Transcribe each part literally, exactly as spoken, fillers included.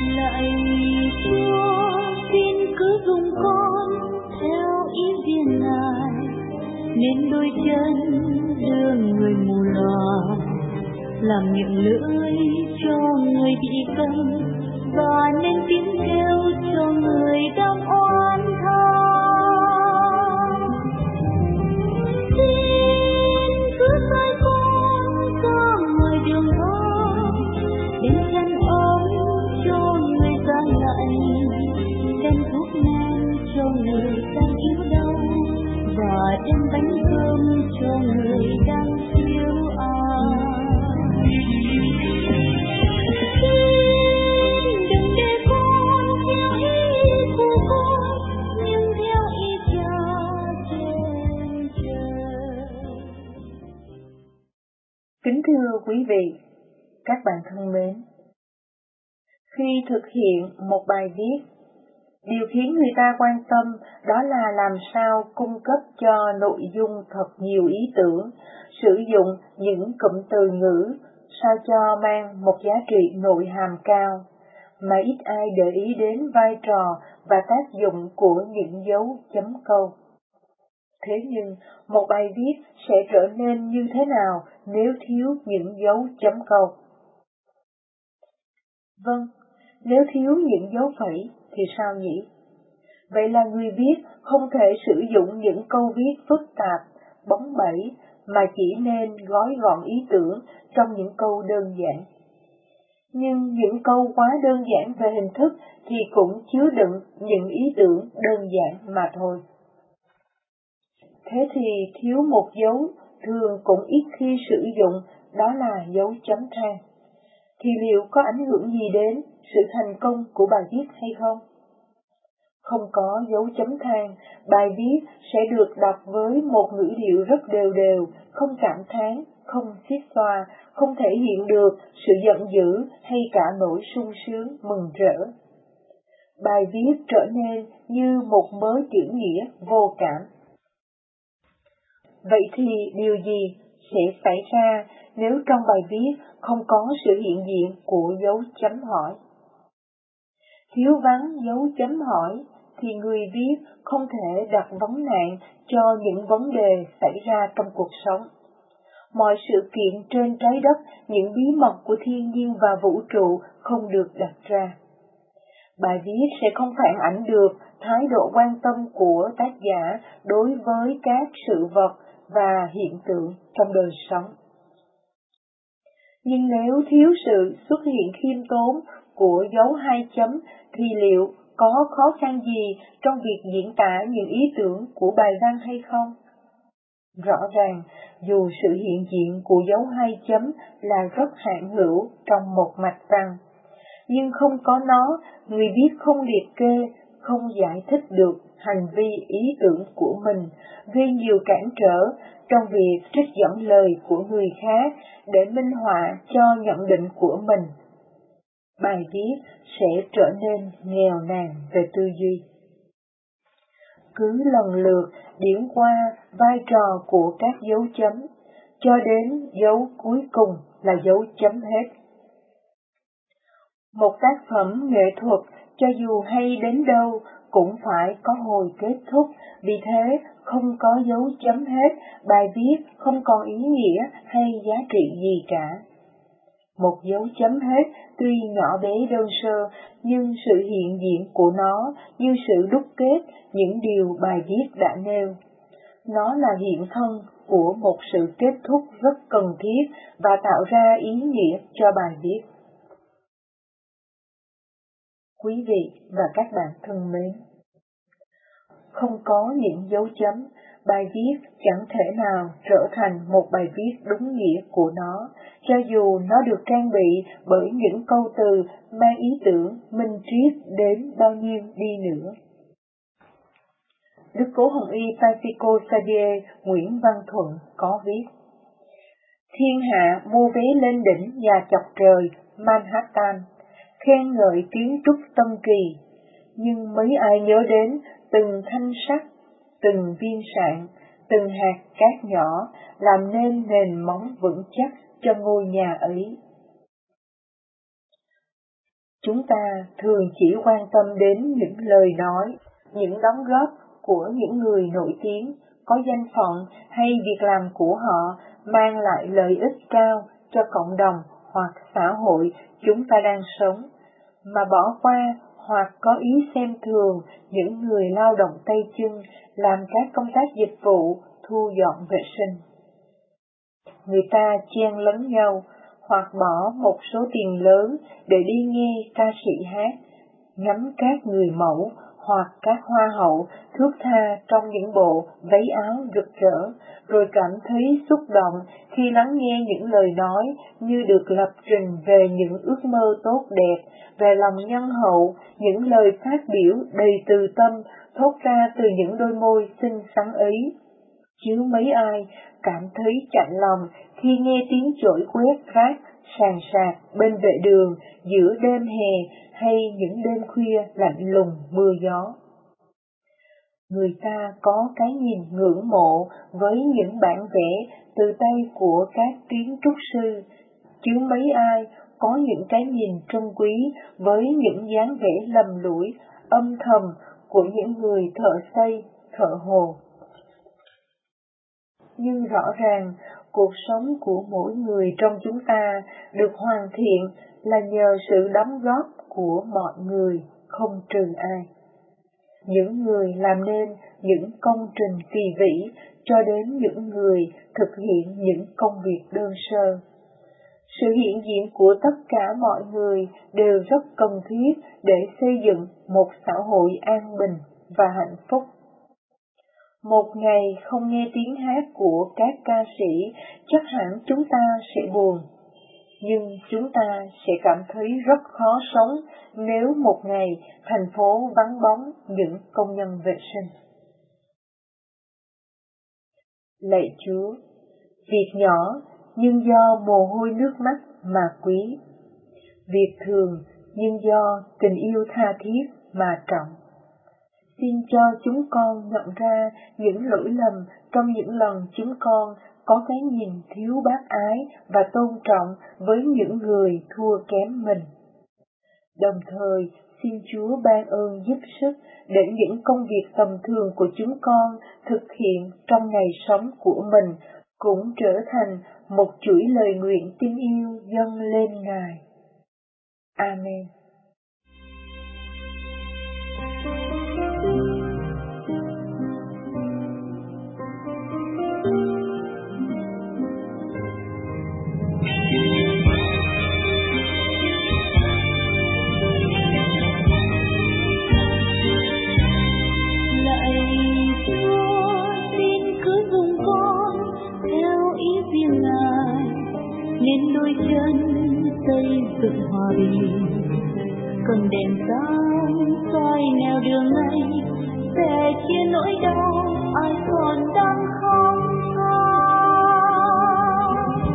Lạy Chúa, xin cứ dùng con theo ý riêng Ngài, nên đôi chân đưa người mù lòa, làm miệng lưỡi cho người bị câm, và nên tiếng kêu cho người đang oán than. Xin cứ sai con ra ngoài đường vắng, đem chăn ấm cho người da lạnh, đem thuốc men cho người đang yếu đau, và đem bánh cơm cho người đang thiếu ai. Xin đừng để con theo ý của con, nhưng theo ý Cha trên trời. Kính thưa quý vị, các bạn thân mến, khi thực hiện một bài viết, điều khiến người ta quan tâm đó là làm sao cung cấp cho nội dung thật nhiều ý tưởng, sử dụng những cụm từ ngữ sao cho mang một giá trị nội hàm cao, mà ít ai để ý đến vai trò và tác dụng của những dấu chấm câu. Thế nhưng, một bài viết sẽ trở nên như thế nào nếu thiếu những dấu chấm câu? Vâng, nếu thiếu những dấu phẩy thì sao nhỉ? Vậy là người viết không thể sử dụng những câu viết phức tạp, bóng bẩy, mà chỉ nên gói gọn ý tưởng trong những câu đơn giản. Nhưng những câu quá đơn giản về hình thức thì cũng chứa đựng những ý tưởng đơn giản mà thôi. Thế thì thiếu một dấu thường cũng ít khi sử dụng, đó là dấu chấm than. Thì liệu có ảnh hưởng gì đến sự thành công của bài viết hay không? Không có dấu chấm than, bài viết sẽ được đọc với một ngữ điệu rất đều đều, không cảm thán, không xiết xoa, không thể hiện được sự giận dữ hay cả nỗi sung sướng, mừng rỡ. Bài viết trở nên như một mớ chữ nghĩa vô cảm. Vậy thì điều gì sẽ xảy ra nếu trong bài viết không có sự hiện diện của dấu chấm hỏi? Thiếu vắng dấu chấm hỏi thì người viết không thể đặt vấn nạn cho những vấn đề xảy ra trong cuộc sống. Mọi sự kiện trên trái đất, những bí mật của thiên nhiên và vũ trụ không được đặt ra. Bài viết sẽ không phản ảnh được thái độ quan tâm của tác giả đối với các sự vật và hiện tượng trong đời sống. Nhưng nếu thiếu sự xuất hiện khiêm tốn của dấu hai chấm thì liệu có khó khăn gì trong việc diễn tả những ý tưởng của bài văn hay không? Rõ ràng, dù sự hiện diện của dấu hai chấm là rất hạn hữu trong một mạch văn, nhưng không có nó, người viết không liệt kê, không giải thích được hành vi ý tưởng của mình, gây nhiều cản trở trong việc trích dẫn lời của người khác để minh họa cho nhận định của mình. Bài viết sẽ trở nên nghèo nàn về tư duy. Cứ lần lượt điểm qua vai trò của các dấu chấm, cho đến dấu cuối cùng là dấu chấm hết. Một tác phẩm nghệ thuật, cho dù hay đến đâu, cũng phải có hồi kết thúc, vì thế không có dấu chấm hết, bài viết không còn ý nghĩa hay giá trị gì cả. Một dấu chấm hết tuy nhỏ bé đơn sơ, nhưng sự hiện diện của nó như sự đúc kết những điều bài viết đã nêu. Nó là hiện thân của một sự kết thúc rất cần thiết và tạo ra ý nghĩa cho bài viết. Quý vị và các bạn thân mến, không có những dấu chấm, bài viết chẳng thể nào trở thành một bài viết đúng nghĩa của nó, cho dù nó được trang bị bởi những câu từ mang ý tưởng minh triết đến bao nhiêu đi nữa. Đức Cố Hồng Y Pacifico Xavier Nguyễn Văn Thuận có viết: Thiên hạ mua vé lên đỉnh nhà chọc trời Manhattan, khen ngợi kiến trúc tân kỳ, nhưng mấy ai nhớ đến từng thanh sắt, từng viên sạn, từng hạt cát nhỏ làm nên nền móng vững chắc cho ngôi nhà ấy. Chúng ta thường chỉ quan tâm đến những lời nói, những đóng góp của những người nổi tiếng, có danh phận hay việc làm của họ mang lại lợi ích cao cho cộng đồng hoặc xã hội chúng ta đang sống, mà bỏ qua hoặc có ý xem thường những người lao động tay chân làm các công tác dịch vụ, thu dọn vệ sinh. Người ta chen lấn nhau hoặc bỏ một số tiền lớn để đi nghe ca sĩ hát, ngắm các người mẫu hoặc các hoa hậu thướt tha trong những bộ váy áo rực rỡ, rồi cảm thấy xúc động khi lắng nghe những lời nói như được lập trình về những ước mơ tốt đẹp, về lòng nhân hậu, những lời phát biểu đầy từ tâm thốt ra từ những đôi môi xinh xắn ấy. Chứ mấy ai cảm thấy chạnh lòng khi nghe tiếng chổi quét rác sàn sạt bên vệ đường giữa đêm hè hay những đêm khuya lạnh lùng mưa gió. Người ta có cái nhìn ngưỡng mộ với những bản vẽ từ tay của các kiến trúc sư, chứ mấy ai có những cái nhìn trân quý với những dáng vẽ lầm lũi, âm thầm của những người thợ xây, thợ hồ. Nhưng rõ ràng, cuộc sống của mỗi người trong chúng ta được hoàn thiện là nhờ sự đóng góp của mọi người, không trừ ai. Những người làm nên những công trình kỳ vĩ cho đến những người thực hiện những công việc đơn sơ. Sự hiện diện của tất cả mọi người đều rất cần thiết để xây dựng một xã hội an bình và hạnh phúc. Một ngày không nghe tiếng hát của các ca sĩ, chắc hẳn chúng ta sẽ buồn. Nhưng chúng ta sẽ cảm thấy rất khó sống nếu một ngày thành phố vắng bóng những công nhân vệ sinh. Lạy Chúa, việc nhỏ nhưng do mồ hôi nước mắt mà quý, việc thường nhưng do tình yêu tha thiết mà trọng. Xin cho chúng con nhận ra những lỗi lầm trong những lần chúng con có cái nhìn thiếu bác ái và tôn trọng với những người thua kém mình. Đồng thời, xin Chúa ban ơn giúp sức để những công việc tầm thường của chúng con thực hiện trong ngày sống của mình cũng trở thành một chuỗi lời nguyện tin yêu dâng lên Ngài. Amen. Nên đôi chân xây dựng hòa bình, cầm đèn sáng soi nẻo đường này, sẽ chia nỗi đau ai còn đang không sao.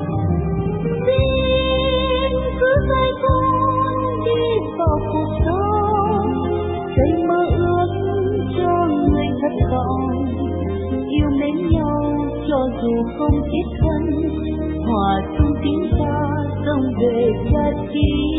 Xin cứ dạy con đi vào cuộc sống, xây mơ ước cho người thất vọng, yêu mến nhau cho dù không kết thân, hòa chung tiếng ca dòng về cha chi.